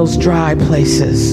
those dry places.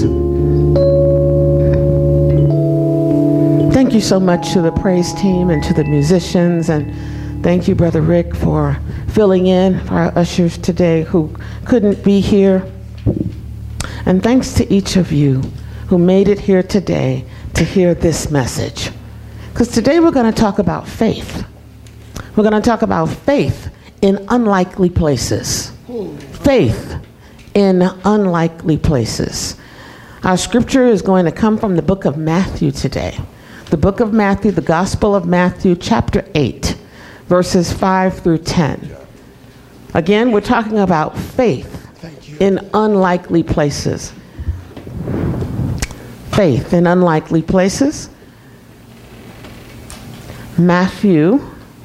Thank you so much to the praise team and to the musicians, and thank you, Brother Rick, for filling in for our ushers today who couldn't be here. And thanks to each of you who made it here today to hear this message. Because today we're going to talk about faith. We're going to talk about faith in unlikely places. Faith in unlikely places. Our scripture is going to come from the book of Matthew today. The book of Matthew, the Gospel of Matthew, chapter 8, verses 5 through 10. Again, we're talking about faith in unlikely places. Faith in unlikely places. Matthew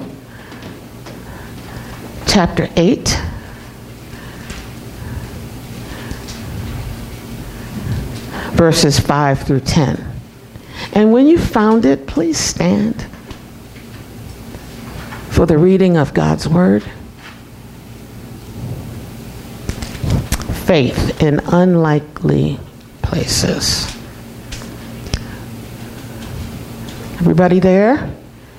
chapter 8. Verses 5 through 10. And when you found it, please stand for the reading of God's word. Faith in unlikely places. Everybody there?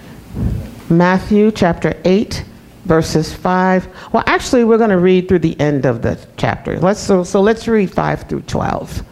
Matthew chapter 8, verses 5. Well, actually, we're going to read through the end of the chapter. So let's read 5 through 12.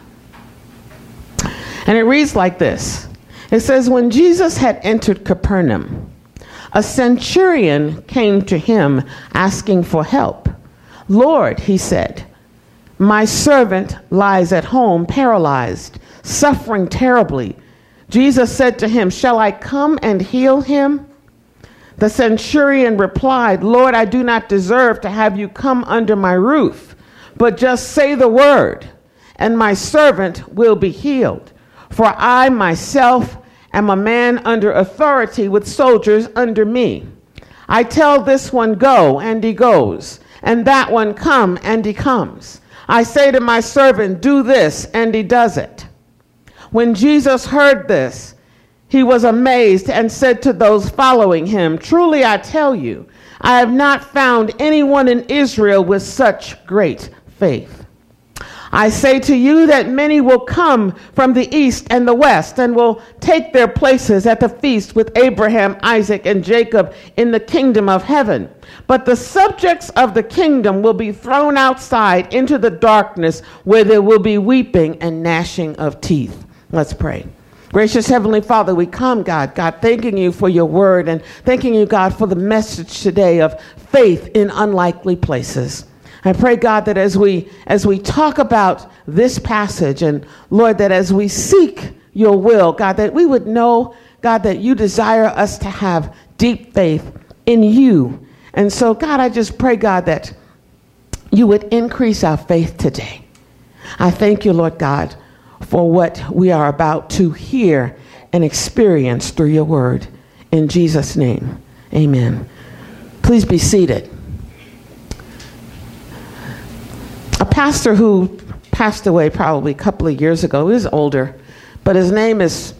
And it reads like this. It says, when Jesus had entered Capernaum, a centurion came to him asking for help. Lord, he said, my servant lies at home paralyzed, suffering terribly. Jesus said to him, shall I come and heal him? The centurion replied, Lord, I do not deserve to have you come under my roof, but just say the word, and my servant will be healed. For I myself am a man under authority with soldiers under me. I tell this one, go, and he goes, and that one, come, and he comes. I say to my servant, do this, and he does it. When Jesus heard this, he was amazed and said to those following him, truly I tell you, I have not found anyone in Israel with such great faith. I say to you that many will come from the east and the west and will take their places at the feast with Abraham, Isaac, and Jacob in the kingdom of heaven. But the subjects of the kingdom will be thrown outside into the darkness where there will be weeping and gnashing of teeth. Let's pray. Gracious Heavenly Father, we come, God, thanking you for your word and thanking you, God, for the message today of faith in unlikely places. I pray, God, that as we talk about this passage, and Lord, that as we seek your will, God, that we would know, God, that you desire us to have deep faith in you. And so, God, I just pray, God, that you would increase our faith today. I thank you, Lord God, for what we are about to hear and experience through your word. In Jesus' name, amen. Please be seated. A pastor who passed away probably a couple of years ago, he was older, but his name was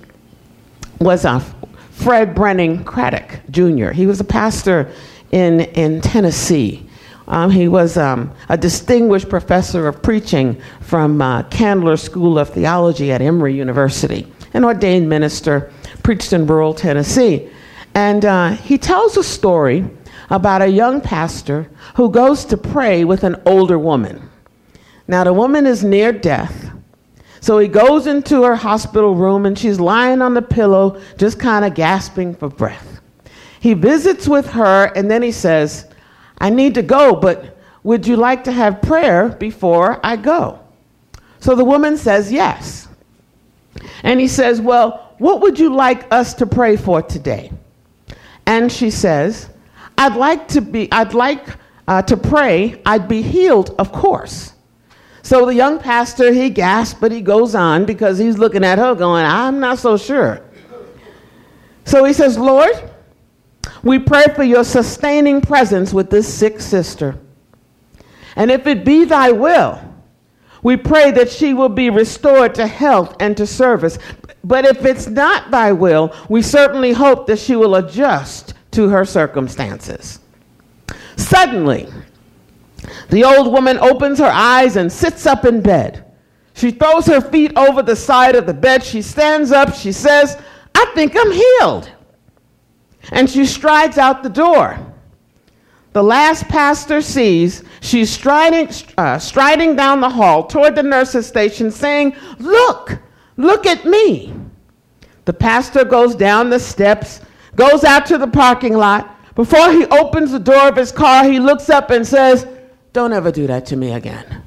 Fred Brenning Craddock Jr. He was a pastor in Tennessee. He was a distinguished professor of preaching from Candler School of Theology at Emory University, an ordained minister, preached in rural Tennessee. And he tells a story about a young pastor who goes to pray with an older woman. Now, the woman is near death. So he goes into her hospital room, and she's lying on the pillow, just kind of gasping for breath. He visits with her, and then he says, I need to go, but would you like to have prayer before I go? So the woman says yes. And he says, well, what would you like us to pray for today? And she says, I'd like to pray I'd be healed, of course. So the young pastor, he gasps, but he goes on because he's looking at her going, I'm not so sure. So he says, Lord, we pray for your sustaining presence with this sick sister. And if it be thy will, we pray that she will be restored to health and to service. But if it's not thy will, we certainly hope that she will adjust to her circumstances. Suddenly, the old woman opens her eyes and sits up in bed. She throws her feet over the side of the bed. She stands up. She says, I think I'm healed. And she strides out the door. The last pastor sees she's striding down the hall toward the nurse's station saying, look at me. The pastor goes down the steps, goes out to the parking lot. Before he opens the door of his car, he looks up and says, don't ever do that to me again.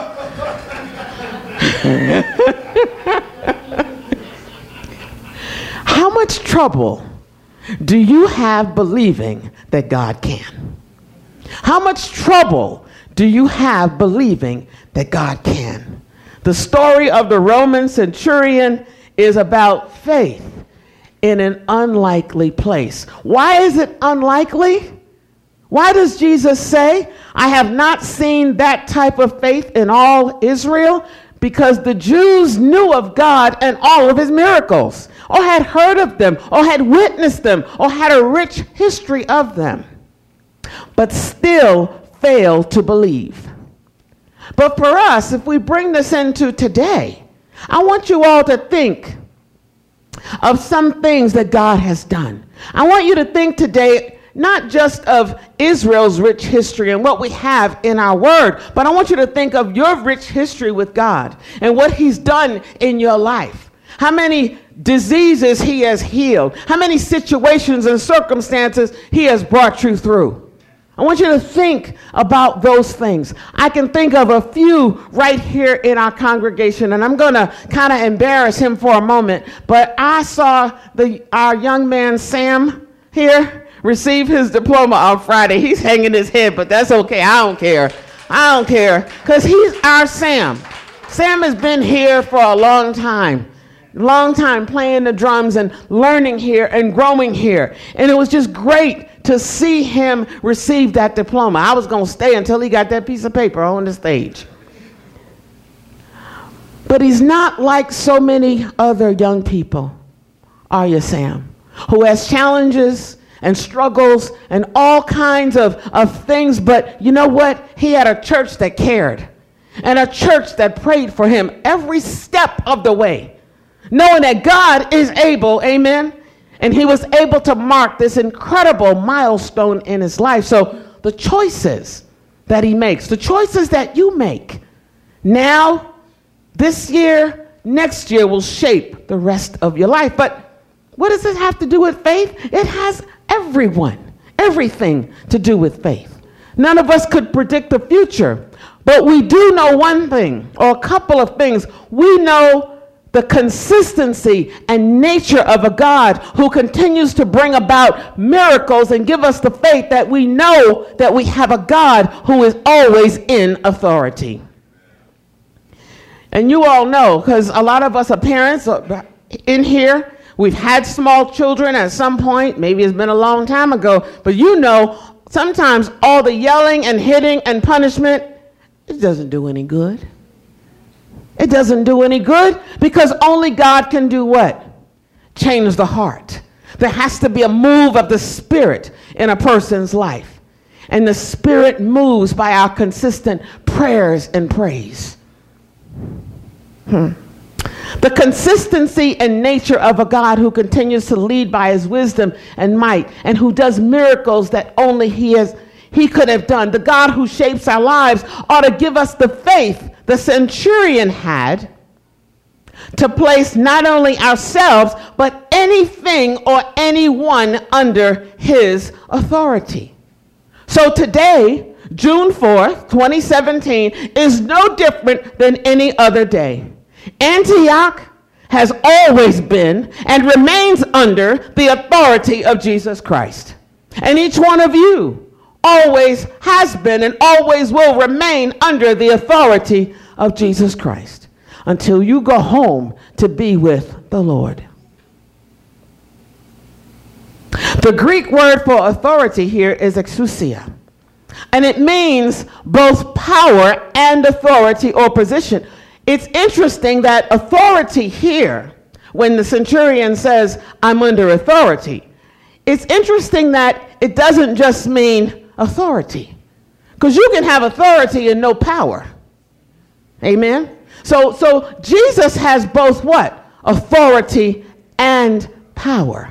How much trouble do you have believing that God can? How much trouble do you have believing that God can? The story of the Roman centurion is about faith in an unlikely place. Why is it unlikely? Why does Jesus say, I have not seen that type of faith in all Israel? Because the Jews knew of God and all of his miracles, or had heard of them, or had witnessed them, or had a rich history of them, but still failed to believe. But for us, if we bring this into today, I want you all to think of some things that God has done. I want you to think today not just of Israel's rich history and what we have in our word, but I want you to think of your rich history with God and what he's done in your life. How many diseases he has healed, how many situations and circumstances he has brought you through. I want you to think about those things. I can think of a few right here in our congregation, and I'm going to kind of embarrass him for a moment, but I saw our young man Sam here receive his diploma on Friday. He's hanging his head, but that's okay. I don't care, because he's our Sam. Sam has been here for a long time playing the drums and learning here and growing here. And it was just great to see him receive that diploma. I was going to stay until he got that piece of paper on the stage. But he's not like so many other young people, are you, Sam? Who has challenges and struggles and all kinds of things. But you know what? He had a church that cared and a church that prayed for him every step of the way, knowing that God is able, amen? And he was able to mark this incredible milestone in his life. So the choices that he makes, the choices that you make now, this year, next year will shape the rest of your life. But what does it have to do with faith? It has everything to do with faith. None of us could predict the future, but we do know one thing, or a couple of things. We know the consistency and nature of a God who continues to bring about miracles and give us the faith that we know that we have a God who is always in authority. And you all know, because a lot of us are parents in here, we've had small children at some point, maybe it's been a long time ago, but you know, sometimes all the yelling and hitting and punishment, it doesn't do any good. It doesn't do any good because only God can do what? Change the heart. There has to be a move of the Spirit in a person's life. And the Spirit moves by our consistent prayers and praise. The consistency and nature of a God who continues to lead by his wisdom and might and who does miracles that only he could have done. The God who shapes our lives ought to give us the faith the centurion had to place not only ourselves, but anything or anyone under his authority. So today, June 4th, 2017, is no different than any other day. Antioch has always been and remains under the authority of Jesus Christ. And each one of you always has been and always will remain under the authority of Jesus Christ until you go home to be with the Lord. The Greek word for authority here is exousia, and it means both power and authority or position. It's interesting that authority here, when the centurion says, I'm under authority, it's interesting that it doesn't just mean authority, because you can have authority and no power. Amen. So Jesus has both what? Authority and power.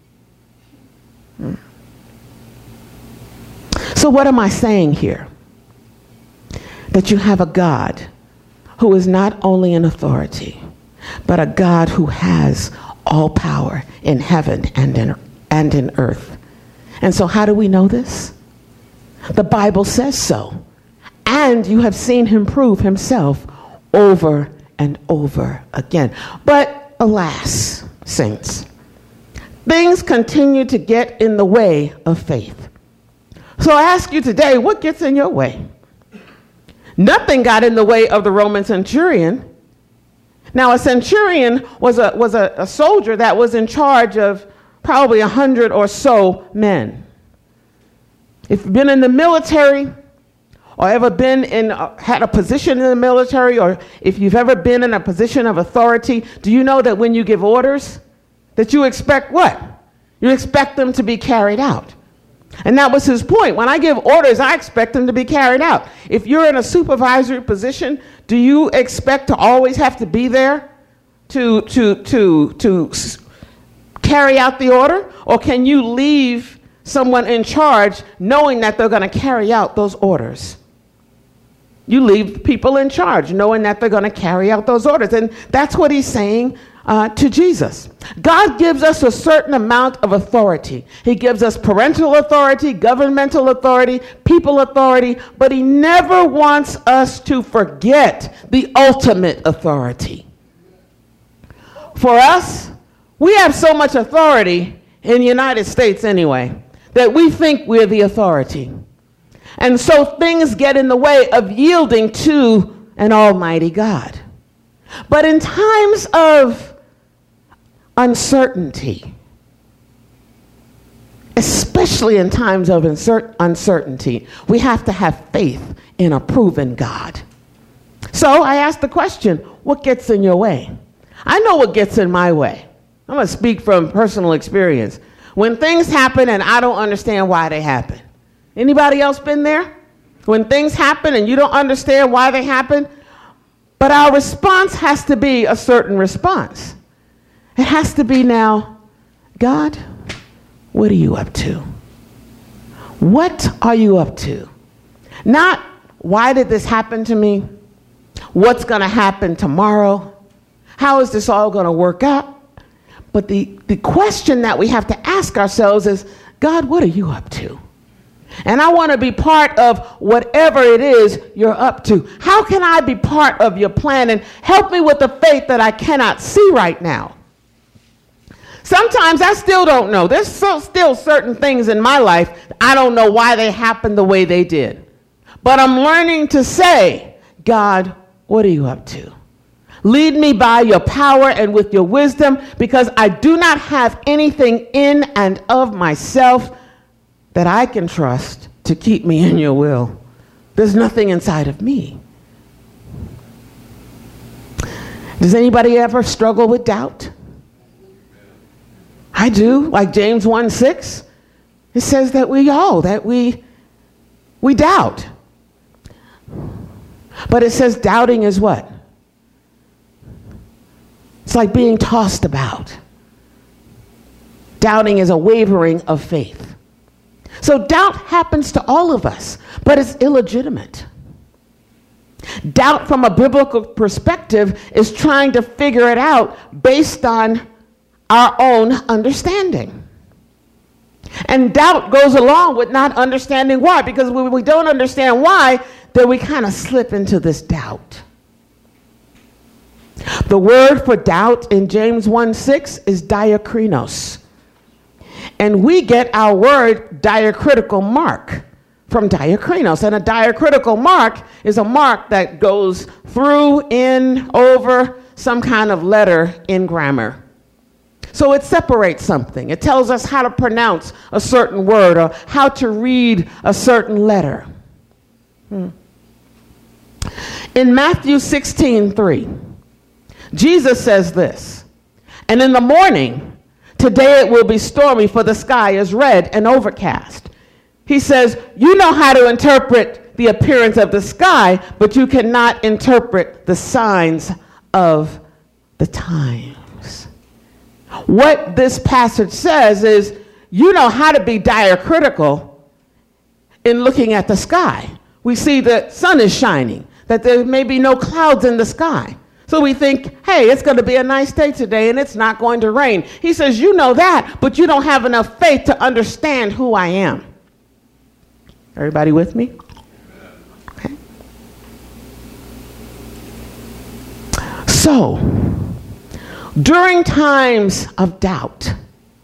So what am I saying here? That you have a God who is not only an authority, but a God who has all power in heaven and in earth. And so how do we know this? The Bible says so. And you have seen him prove himself over and over again. But alas, saints, things continue to get in the way of faith. So I ask you today, what gets in your way? Nothing got in the way of the Roman centurion. Now, a centurion was a soldier that was in charge of probably 100 or so men. If you've been in the military, or ever been had a position in the military, or if you've ever been in a position of authority, do you know that when you give orders, that you expect what? You expect them to be carried out. And that was his point. When I give orders, I expect them to be carried out. If you're in a supervisory position, do you expect to always have to be there to carry out the order? Or can you leave someone in charge knowing that they're going to carry out those orders? You leave people in charge knowing that they're going to carry out those orders. And that's what he's saying to Jesus. God gives us a certain amount of authority. He gives us parental authority, governmental authority, people authority, but he never wants us to forget the ultimate authority. For us, we have so much authority in the United States anyway, that we think we're the authority. And so things get in the way of yielding to an almighty God. But in times of uncertainty, especially in times of uncertainty, we have to have faith in a proven God. So I ask the question, what gets in your way? I know what gets in my way. I'm going to speak from personal experience. When things happen and I don't understand why they happen. Anybody else been there? When things happen and you don't understand why they happen, but our response has to be a certain response. It has to be now, God, what are you up to? What are you up to? Not, why did this happen to me? What's going to happen tomorrow? How is this all going to work out? But the question that we have to ask ourselves is, God, what are you up to? And I want to be part of whatever it is you're up to. How can I be part of your plan and help me with the faith that I cannot see right now? Sometimes I still don't know. There's still certain things in my life, I don't know why they happened the way they did. But I'm learning to say, God, what are you up to? Lead me by your power and with your wisdom, because I do not have anything in and of myself that I can trust to keep me in your will. There's nothing inside of me. Does anybody ever struggle with doubt? I do. Like James 1:6, it says that we doubt. But it says doubting is what? It's like being tossed about. Doubting is a wavering of faith. So doubt happens to all of us, but it's illegitimate. Doubt from a biblical perspective is trying to figure it out based on our own understanding. And doubt goes along with not understanding why, because when we don't understand why, then we kind of slip into this doubt. The word for doubt in James 1:6 is diakrinos. And we get our word diacritical mark from diakrinos. And a diacritical mark is a mark that goes through, in, over some kind of letter in grammar. So it separates something. It tells us how to pronounce a certain word or how to read a certain letter. In Matthew 16:3, Jesus says this, and in the morning, today it will be stormy, for the sky is red and overcast. He says, you know how to interpret the appearance of the sky, but you cannot interpret the signs of the times. What this passage says is you know how to be diacritical in looking at the sky. We see the sun is shining, that there may be no clouds in the sky. So we think, hey, it's going to be a nice day today and it's not going to rain. He says, you know that, but you don't have enough faith to understand who I am. Everybody with me? Okay. So, during times of doubt,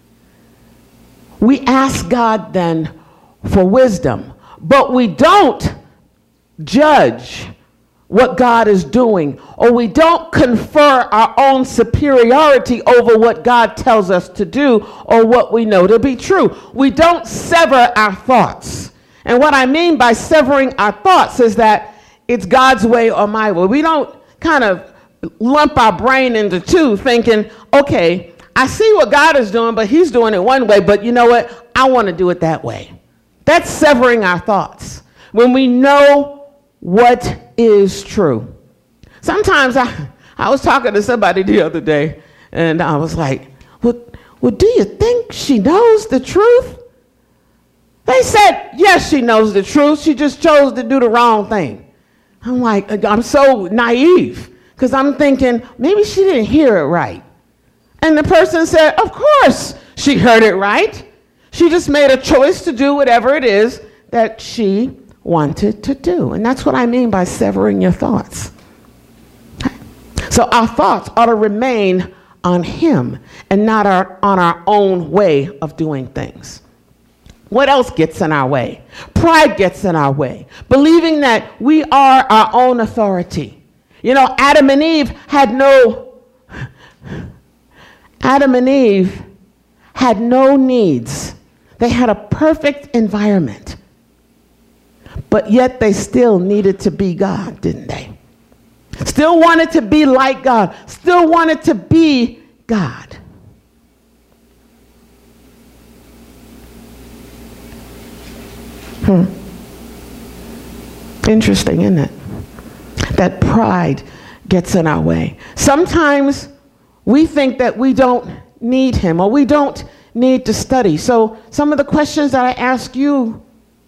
we ask God then for wisdom, but we don't judge what God is doing, or we don't confer our own superiority over what God tells us to do or what we know to be true. We don't sever our thoughts. And what I mean by severing our thoughts is that it's God's way or my way. We don't kind of lump our brain into two thinking, okay, I see what God is doing, but he's doing it one way, but you know what? I want to do it that way. That's severing our thoughts. When we know what is true. Sometimes I was talking to somebody the other day, and I was like, well, do you think she knows the truth? They said, yes, she knows the truth. She just chose to do the wrong thing. I'm like, I'm so naive, because I'm thinking, maybe she didn't hear it right. And the person said, of course she heard it right. She just made a choice to do whatever it is that she wanted to do. And that's what I mean by severing your thoughts. So our thoughts ought to remain on him and not on our own way of doing things. What else gets in our way? Pride gets in our way. Believing that we are our own authority. You know, Adam and Eve had no needs. They had a perfect environment. But yet they still needed to be God, didn't they? Still wanted to be like God. Still wanted to be God. Interesting, isn't it? That pride gets in our way. Sometimes we think that we don't need him or we don't need to study. So some of the questions that I ask you,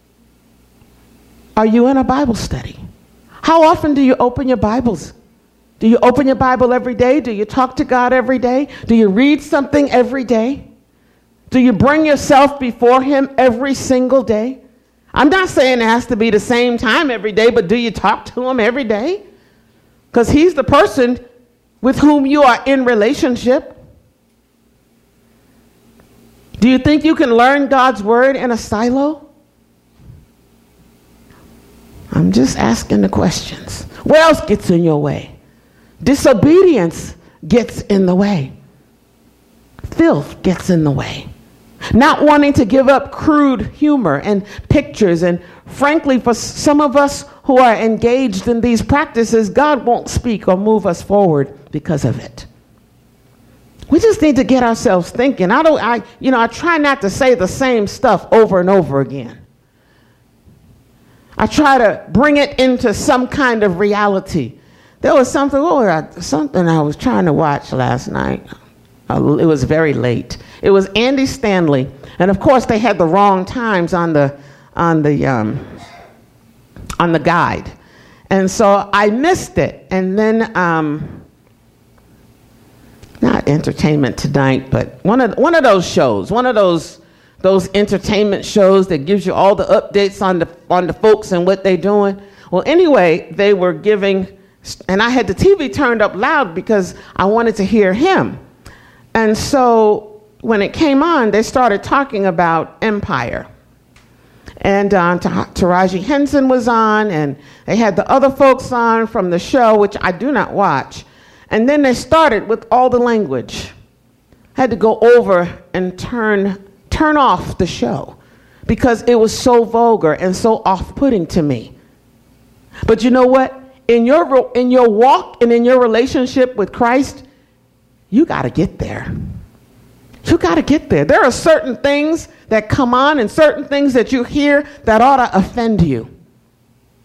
are you in a Bible study? How often do you open your Bibles? Do you open your Bible every day? Do you talk to God every day? Do you read something every day? Do you bring yourself before him every single day? I'm not saying it has to be the same time every day, but do you talk to him every day? Because he's the person with whom you are in relationship. Do you think you can learn God's word in a silo? I'm just asking the questions. What else gets in your way? Disobedience gets in the way. Filth gets in the way. Not wanting to give up crude humor and pictures. And frankly, for some of us who are engaged in these practices, God won't speak or move us forward because of it. We just need to get ourselves thinking. I try not to say the same stuff over and over again. I try to bring it into some kind of reality. There was something I was trying to watch last night. It was very late. It was Andy Stanley, and of course they had the wrong times on the guide, and so I missed it. And then not Entertainment Tonight, but one of those shows, one of those entertainment shows that gives you all the updates on the folks and what they're doing. Well, anyway, they were giving, and I had the TV turned up loud because I wanted to hear him. And so when it came on, they started talking about Empire. And Taraji Henson was on, and they had the other folks on from the show, which I do not watch. And then they started with all the language. I had to go over and turn off the show because it was so vulgar and so off-putting to me. But you know what? In your walk and in your relationship with Christ, you got to get there. You got to get there. There are certain things that come on and certain things that you hear that ought to offend you.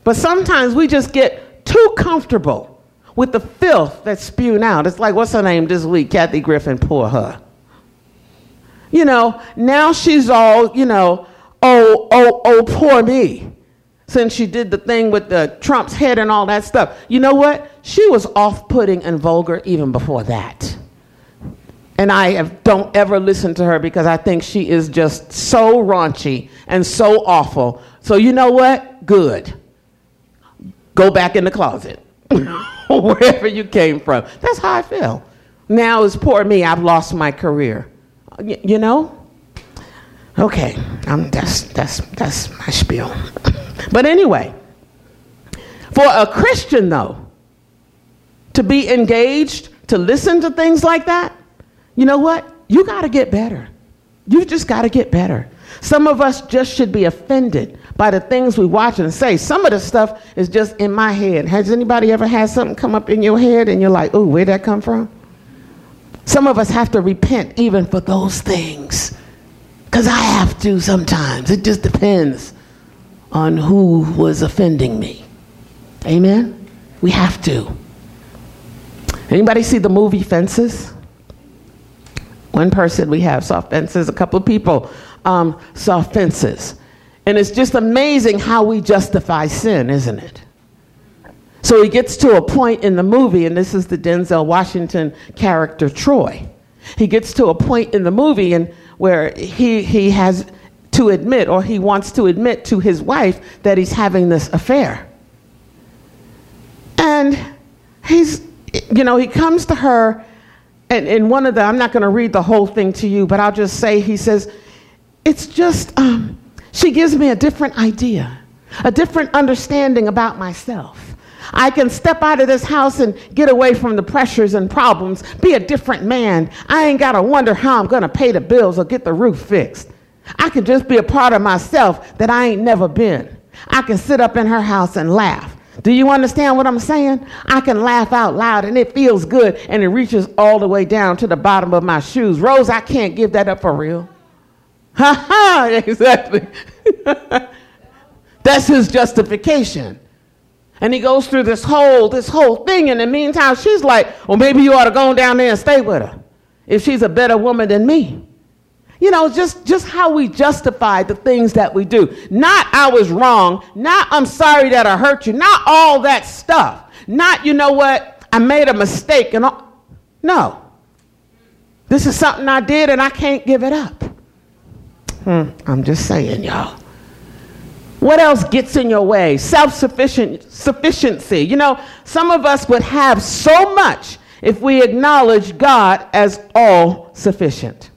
But sometimes we just get too comfortable with the filth that's spewed out. It's like, what's her name this week? Kathy Griffin, poor her. You know, now she's all, you know, oh, poor me. Since she did the thing with the Trump's head and all that stuff. You know what? She was off-putting and vulgar even before that. And don't ever listen to her because I think she is just so raunchy and so awful. So you know what? Good. Go back in the closet. Wherever you came from. That's how I feel. Now it's poor me. I've lost my career. You know? Okay. That's my spiel. But anyway, for a Christian, though, to be engaged, to listen to things like that, you know what? You got to get better. You've just got to get better. Some of us just should be offended by the things we watch and say. Some of the stuff is just in my head. Has anybody ever had something come up in your head and you're like, oh, where'd that come from? Some of us have to repent even for those things. Because I have to sometimes. It just depends on who was offending me. Amen? We have to. Anybody see the movie Fences? One person we have saw Fences. A couple of people saw Fences. And it's just amazing how we justify sin, isn't it? So he gets to a point in the movie, and this is the Denzel Washington character Troy. He gets to a point in the movie where he has to admit, or he wants to admit to his wife that he's having this affair. And he comes to her, and in one of the, I'm not going to read the whole thing to you, but I'll just say, he says, it's just, she gives me a different idea, a different understanding about myself. I can step out of this house and get away from the pressures and problems, be a different man. I ain't got to wonder how I'm going to pay the bills or get the roof fixed. I can just be a part of myself that I ain't never been. I can sit up in her house and laugh. Do you understand what I'm saying? I can laugh out loud and it feels good and it reaches all the way down to the bottom of my shoes. Rose, I can't give that up for real. Ha ha, exactly. That's his justification. And he goes through this whole thing. In the meantime, she's like, well, maybe you ought to go down there and stay with her if she's a better woman than me. You know, just how we justify the things that we do. Not I was wrong. Not I'm sorry that I hurt you. Not all that stuff. Not, you know what, I made a mistake. And all. No. This is something I did and I can't give it up. I'm just saying, y'all. What else gets in your way? Sufficiency. You know, some of us would have so much if we acknowledge God as all sufficient.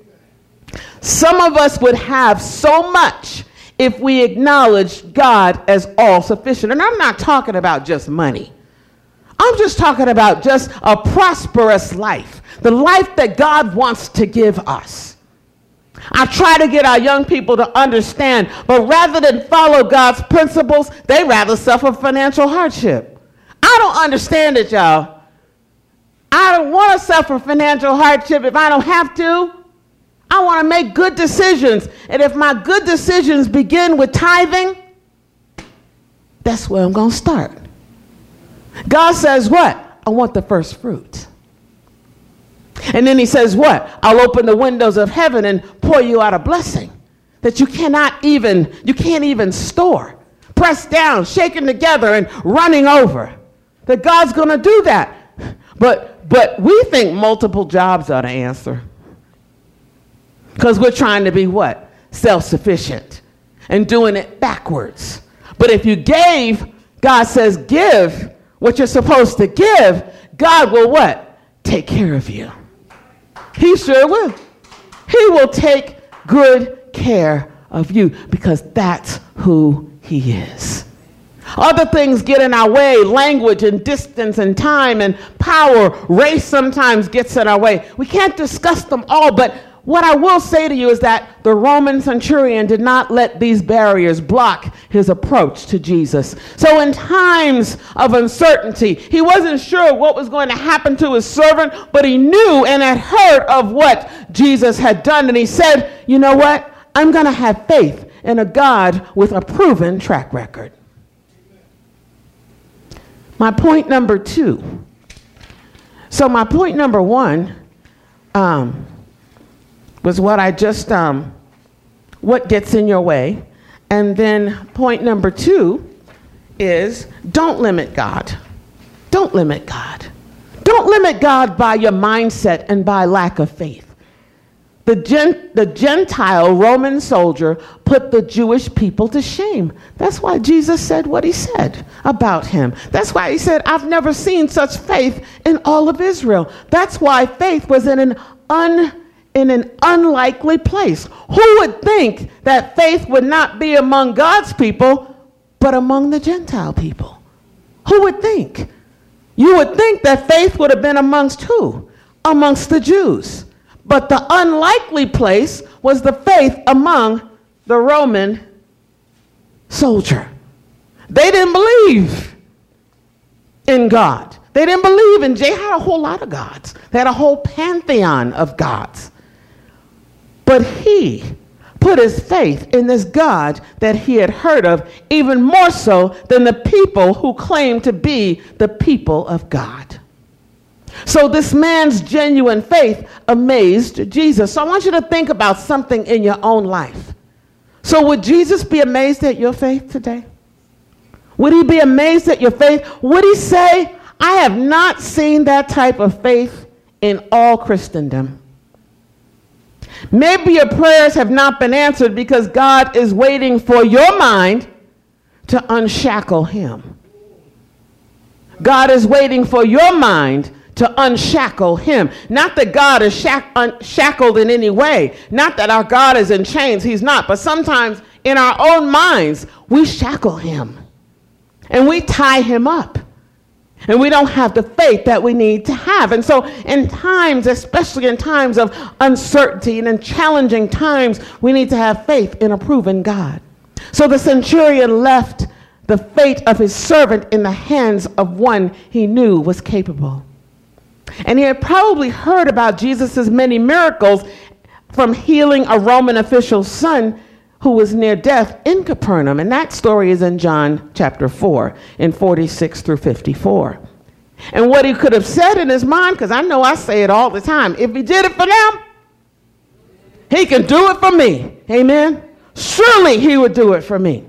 Some of us would have so much if we acknowledge God as all sufficient. And I'm not talking about just money. I'm just talking about just a prosperous life, the life that God wants to give us. I try to get our young people to understand, but rather than follow God's principles, they rather suffer financial hardship. I don't understand it, y'all. I don't want to suffer financial hardship if I don't have to. I want to make good decisions. And if my good decisions begin with tithing, that's where I'm going to start. God says what? I want the first fruits. And then he says what? I'll open the windows of heaven and pour you out a blessing that you can't even store. Pressed down, shaken together, and running over. That God's going to do that. But we think multiple jobs are the answer. Because we're trying to be what? Self-sufficient. And doing it backwards. But if you gave, God says give what you're supposed to give, God will what? Take care of you. He sure will. He will take good care of you because that's who he is. Other things get in our way, language and distance and time and power. Race sometimes gets in our way. We can't discuss them all, but what I will say to you is that the Roman centurion did not let these barriers block his approach to Jesus. So in times of uncertainty, he wasn't sure what was going to happen to his servant, but he knew and had heard of what Jesus had done. And he said, you know what? I'm going to have faith in a God with a proven track record. My point number 2. So my point number 1 was what I just, what gets in your way. And then point number 2 is don't limit God. Don't limit God. Don't limit God by your mindset and by lack of faith. The Gentile Roman soldier put the Jewish people to shame. That's why Jesus said what he said about him. That's why he said, I've never seen such faith in all of Israel. That's why faith was in an unlikely place. Who would think that faith would not be among God's people, but among the Gentile people? Who would think? You would think that faith would have been amongst who? Amongst the Jews. But the unlikely place was the faith among the Roman soldier. They didn't believe in God. They didn't believe in, they had a whole lot of gods. They had a whole pantheon of gods. But he put his faith in this God that he had heard of, even more so than the people who claimed to be the people of God. So this man's genuine faith amazed Jesus. So I want you to think about something in your own life. So would Jesus be amazed at your faith today? Would he be amazed at your faith? Would he say, I have not seen that type of faith in all Christendom? Maybe your prayers have not been answered because God is waiting for your mind to unshackle him. God is waiting for your mind to unshackle him. Not that God is shackled in any way. Not that our God is in chains. He's not. But sometimes in our own minds, we shackle him. And we tie him up. And we don't have the faith that we need to have. And so in times, especially in times of uncertainty and in challenging times, we need to have faith in a proven God. So the centurion left the fate of his servant in the hands of one he knew was capable. And he had probably heard about Jesus' many miracles from healing a Roman official's son who was near death in Capernaum. And that story is in John chapter 4 in 46 through 54. And what he could have said in his mind, because I know I say it all the time, if he did it for them, he can do it for me. Amen? Surely he would do it for me.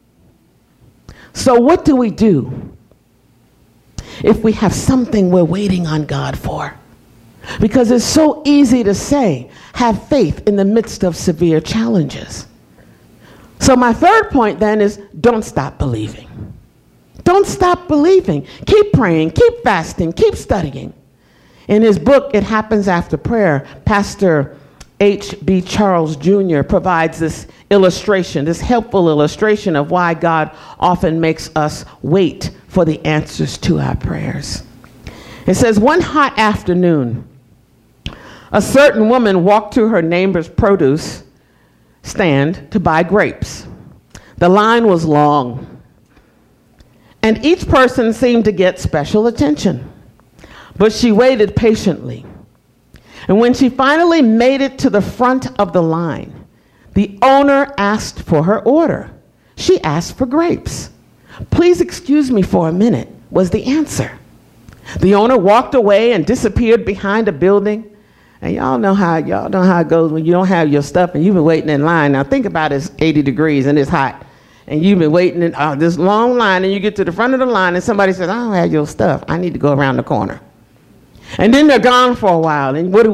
So what do we do if we have something we're waiting on God for? Because it's so easy to say, have faith in the midst of severe challenges. So my third point then is don't stop believing. Don't stop believing. Keep praying, keep fasting, keep studying. In his book, It Happens After Prayer, Pastor H.B. Charles Jr. provides this illustration, this helpful illustration of why God often makes us wait for the answers to our prayers. It says, one hot afternoon, a certain woman walked to her neighbor's produce stand to buy grapes. The line was long, and each person seemed to get special attention. But she waited patiently. And when she finally made it to the front of the line, the owner asked for her order. She asked for grapes. Please excuse me for a minute, was the answer. The owner walked away and disappeared behind a building. And y'all know how it goes when you don't have your stuff and you've been waiting in line. Now think about it, it's 80 degrees and it's hot. And you've been waiting in this long line, and you get to the front of the line and somebody says, I don't have your stuff. I need to go around the corner. And then they're gone for a while. And what do?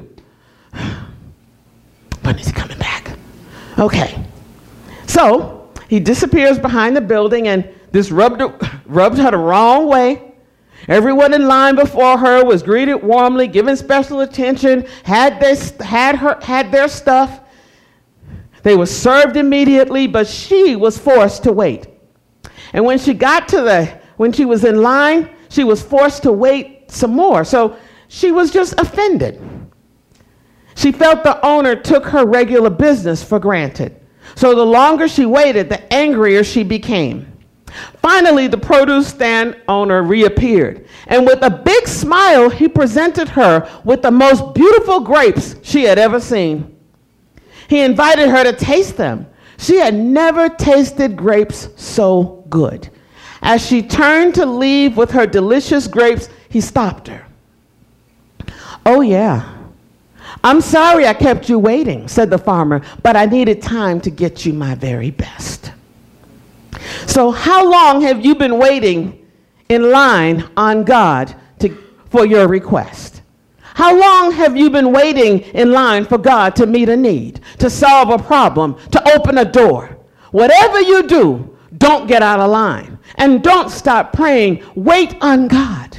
When is he coming back? Okay. So he disappears behind the building, and this rubbed her the wrong way. Everyone in line before her was greeted warmly, given special attention, had their stuff. They were served immediately, but she was forced to wait. And when she was in line, she was forced to wait some more. So she was just offended. She felt the owner took her regular business for granted. So the longer she waited, the angrier she became. Finally, the produce stand owner reappeared, and with a big smile, he presented her with the most beautiful grapes she had ever seen. He invited her to taste them. She had never tasted grapes so good. As she turned to leave with her delicious grapes, he stopped her. "Oh, yeah. I'm sorry I kept you waiting," said the farmer, "but I needed time to get you my very best." So how long have you been waiting in line on God for your request? How long have you been waiting in line for God to meet a need, to solve a problem, to open a door? Whatever you do, don't get out of line. And don't stop praying. Wait on God.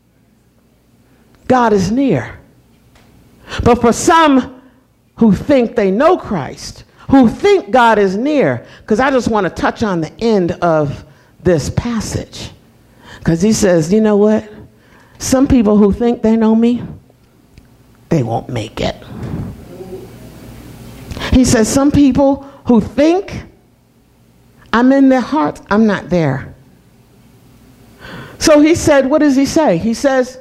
God is near. But for some who think they know Christ, who think God is near, because I just want to touch on the end of this passage. Because he says, you know what? Some people who think they know me, they won't make it. He says, some people who think I'm in their hearts, I'm not there. So he said, what does he say? He says,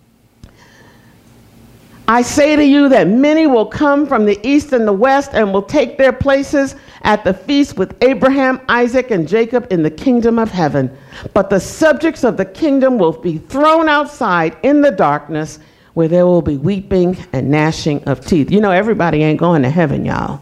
I say to you that many will come from the east and the west and will take their places at the feast with Abraham, Isaac, and Jacob in the kingdom of heaven. But the subjects of the kingdom will be thrown outside in the darkness, where there will be weeping and gnashing of teeth. You know, everybody ain't going to heaven, y'all.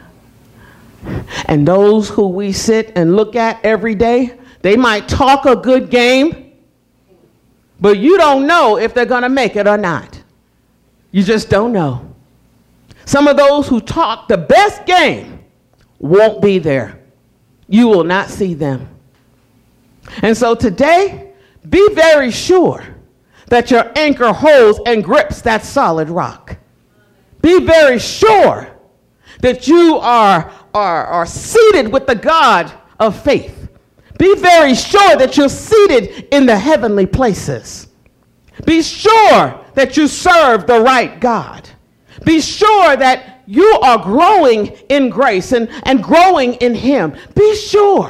And those who we sit and look at every day, they might talk a good game, but you don't know if they're going to make it or not. You just don't know. Some of those who talk the best game won't be there. You will not see them. And so today, be very sure that your anchor holds and grips that solid rock. Be very sure that you are seated with the God of faith. Be very sure that you're seated in the heavenly places. Be sure that you serve the right God. Be sure that you are growing in grace and growing in him. Be sure.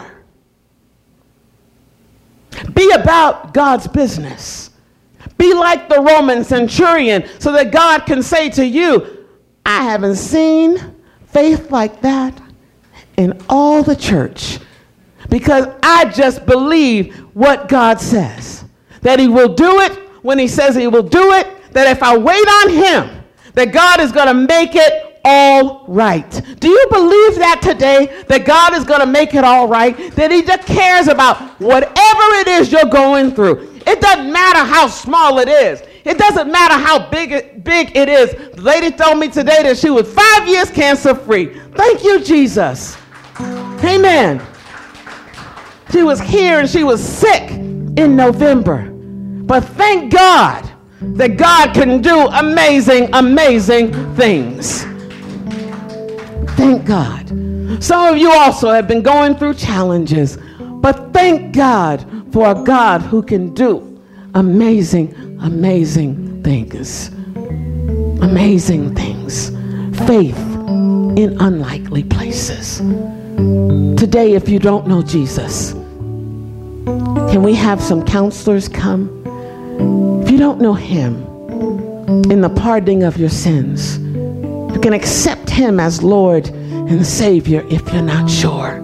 Be about God's business. Be like the Roman centurion so that God can say to you, I haven't seen faith like that in all the church, because I just believe what God says, that he will do it when he says he will do it, that if I wait on him, that God is going to make it all right. Do you believe that today, that God is going to make it all right, that he just cares about whatever it is you're going through? It doesn't matter how small it is. It doesn't matter how big it is. The lady told me today that she was 5 years cancer free. Thank you, Jesus. Amen. She was here and she was sick in November. But thank God that God can do amazing, amazing things. Thank God. Some of you also have been going through challenges, but thank God for a God who can do amazing, amazing things. Amazing things. Faith in unlikely places. Today, if you don't know Jesus, can we have some counselors come? If you don't know him in the pardoning of your sins, you can accept him as Lord and Savior if you're not sure.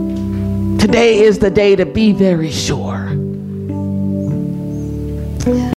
Today is the day to be very sure.